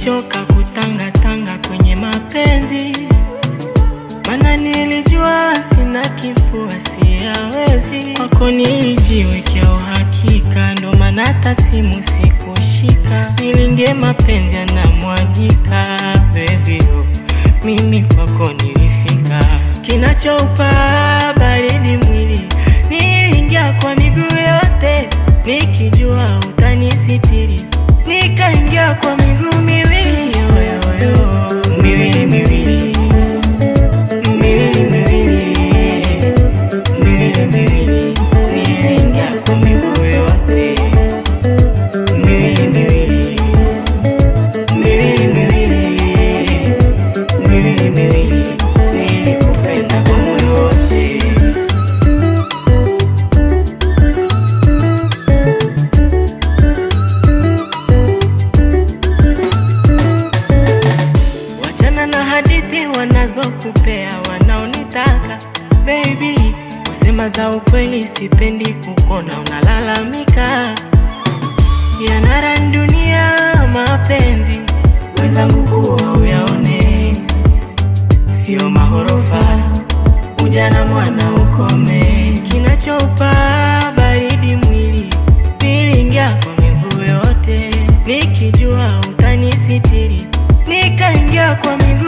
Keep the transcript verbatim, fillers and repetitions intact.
nilichoka kutanga tanga kwenye mapenzi, mana nilijua sina kifua siyawezi. Kwako nilijiwekea uhakika, ndo maana hata simu sikushika. Nilindie mapenzi yanamwagika, baby oh, mimi kwako nilifika. Kinachoupa baridi mwili, niliingia kwa miguu yote, nikijua utanisitiri. Nikaingia kwa miguu miwili, yo yo yo, miwili miwili, miwili miwili, miwili miwili. Niliingia kwa miguu yote, miwili miwili, miwili miwili, miwili miwili. Nilikupenda kwa moyo wote. Wachana na hadithi wanazokupea wanaonitaka, baby. Kusema za ukweli sipendi kukona unalalamika. Yanara dunia mapenzi, wenzangu kuwa uyaone, sio mahorofa, ujana mwana ukome. Kinachoupa baridi mwili, niliingia kwa miguu yote, nikijua utanisitiri. Nikaingia kwa miguu